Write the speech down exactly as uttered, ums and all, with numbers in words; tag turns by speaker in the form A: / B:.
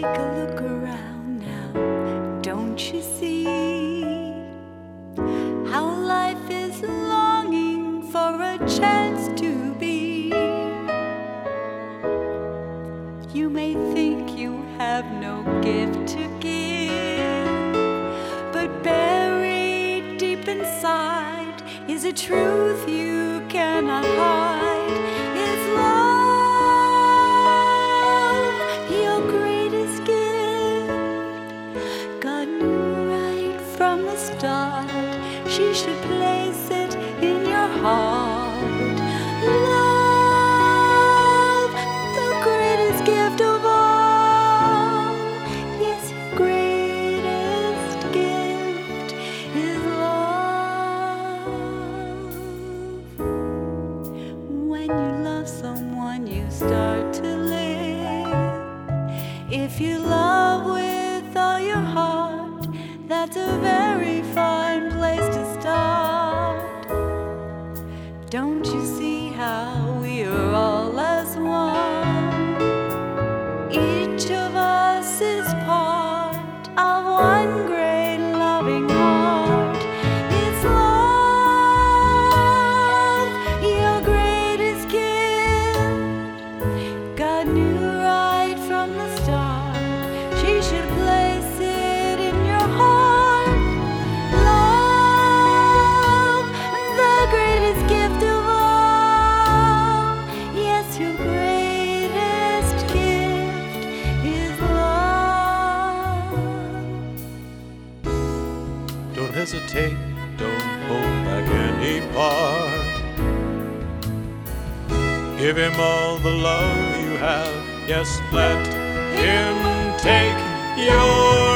A: Take a look around now, don't you see how life is longing for a chance to be? You may think you have no gift to give, but buried deep inside is a truth you cannot hide. It's love, your greatest gift. God knew right from the start she should place it in your heart. Love, the greatest gift of all. Yes, your greatest gift is love. When you love someone, you start to live. If you love with all your heart, that's a very fine place to start. Don't you see how we are all as one? Each of us is part of one great loving heart. It's love, your greatest gift. God knew right from the start she should place it in your heart. Love, the greatest gift of all. Yes, your greatest gift is love.
B: Don't hesitate, don't hold back any part. Give him all the love you have. Yes, let him take your